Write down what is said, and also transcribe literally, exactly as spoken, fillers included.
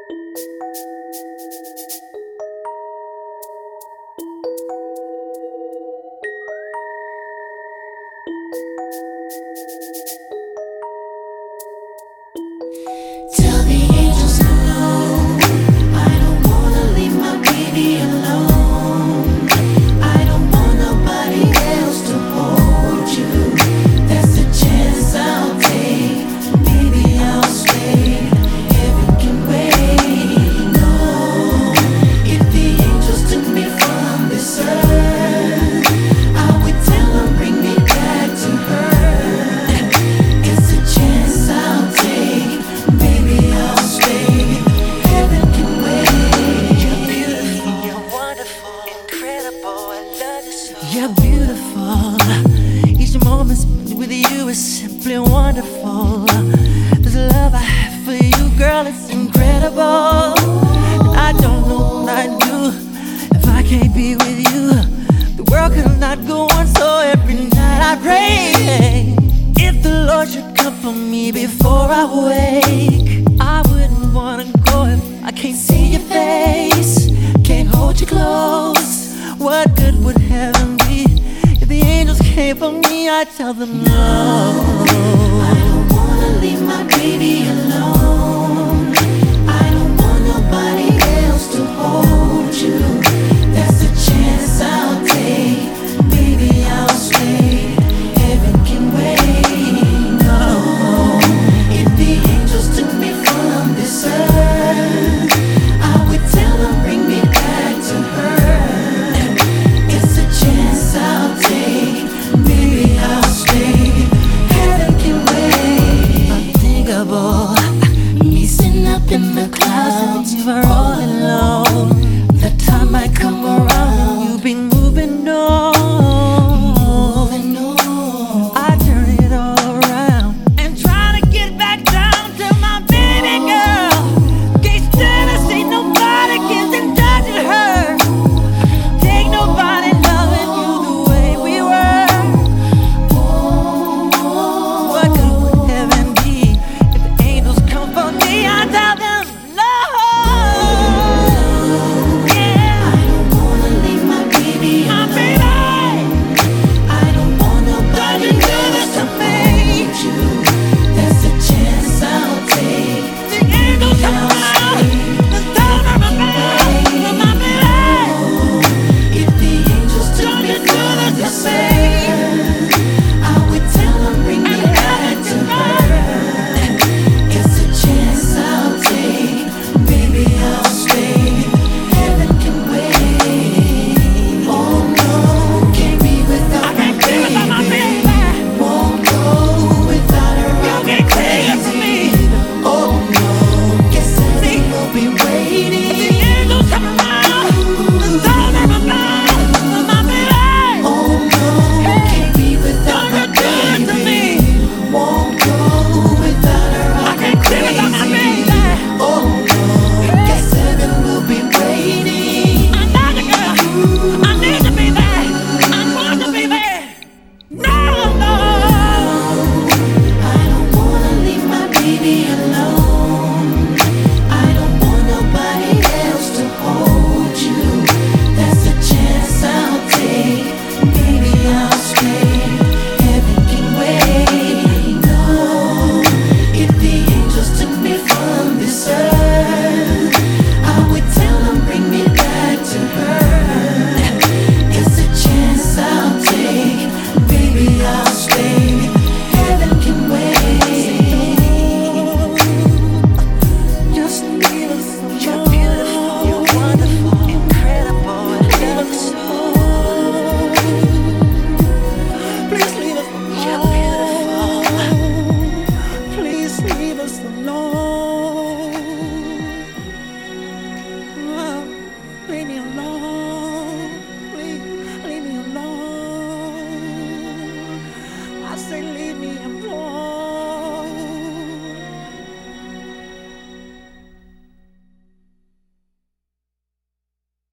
Tell the angels hello. I don't wanna leave my baby alone. I don't want nobody else to hold you. That's a chance I'll take. Baby, I'll stay. Heaven can wait. No, if the angels took me from this earth, I would tell them bring me back to her. It's a chance I'll take. Baby, I'll stay. Heaven can wait. You're beautiful, you're wonderful, incredible. I love you so. You're beautiful. Each moment spent with you is simply wonderful. This love I have for you, girl, it's incredible. And I don't know what I'd do if I can't be with you. The world could not go on, so every night I pray. If the Lord should come for me before I wake, I wouldn't wanna go if I can't see your face, can't hold you close. What good would heaven be if the angels came for me? I tell them no. I don't wanna leave my baby alone. I don't want nobody else to hold you. That's a chance I'll take. Baby, I'll stay. Heaven can wait. No, if the angels took me from this earth, I would tell them bring me back to her. It's a chance I'll take. Baby, I'll stay. Heaven can wait. Unthinkable, Me sitting up in the clouds, you are all alone. The time might come around, you'll be moving on. moving on. I turn it all around and try to get back down to my baby girl. Can't stand to see nobody kissing, touching her. Take nobody loving you the way we were. What good would heaven be if the angels come for me? I tell them no. Yeah, I don't wanna leave my baby my alone. baby. I don't want nobody Don't you do else this to to me. hold you. That's a chance I'll take. The angels come around, the sound of my baby, my baby. If the angels took Don't me you do from this this to me. earth, I would tell them bring me And back heaven to can her. It's a chance I'll take. Baby, I'll stay. Heaven can wait. Oh no, can't be without I can't be without my baby. baby. Won't go without her. You I'm can't take it from me. Oh no, guess heaven will be waiting. The angels come around, the sound of my baby, my baby. Oh no, can't be without my Don't you do it to baby. me. Won't go without her. I I'm can't be without my crazy. baby. Oh no, guess heaven will be waiting. I love you, girl. I need to be there. I want to be there. No, no. I don't wanna leave my baby alone.